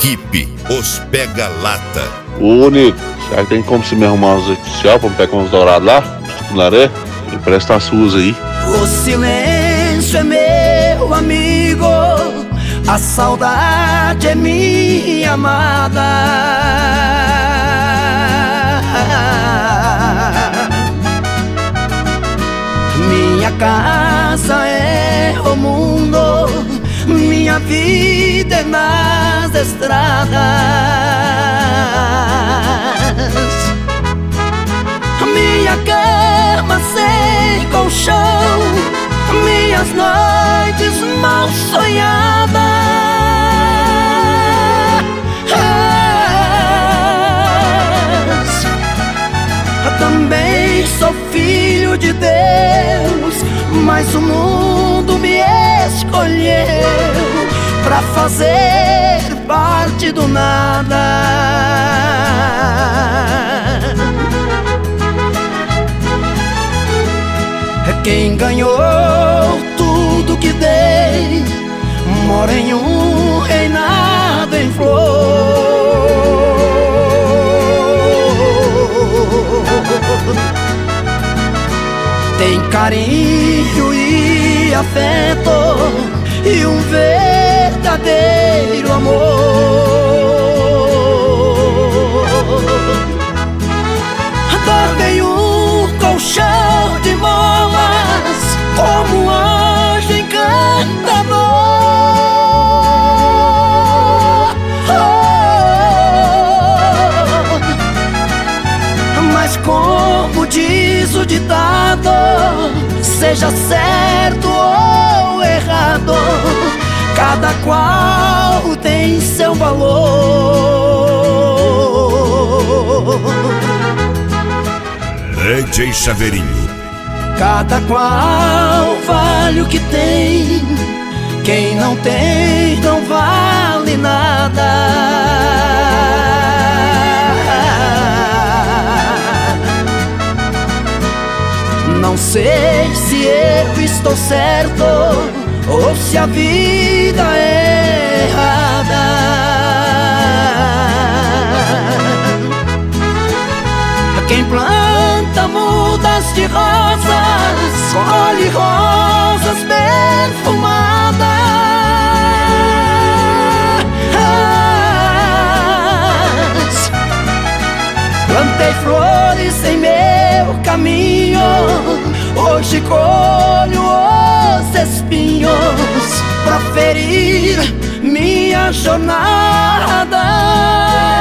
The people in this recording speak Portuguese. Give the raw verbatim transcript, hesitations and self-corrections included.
Equipe Os Pega Lata. Ô, Nico, será que tem como você me arrumar uns artificial pra me pegar uns dourados lá? Laré? Empresta as suas aí. O silêncio é meu amigo, a saudade é minha amada. Minha casa é o mundo, minha vida é nas estradas. Minha cama sem colchão, minhas noites mal sonhadas. Também sou filho de Deus, mas o mundo me escolheu pra fazer parte do nada. Quem ganhou tudo que dei mora em um reinado em flor. Tem carinho e afeto e um verdadeiro amor. Dorme um colchão de molas como um anjo encantador. Oh, mas como diz o ditado, seja certo ou errado, cada qual tem seu valor. D J Chaveirinho. Cada qual vale o que tem, quem não tem não vale nada. Não sei se eu estou certo ou se a vida é errada. Quem planta mudas de rosas, colhe rosas perfumadas. Plantei flores em meu caminho, hoje colho os espinhos pra ferir minha jornada.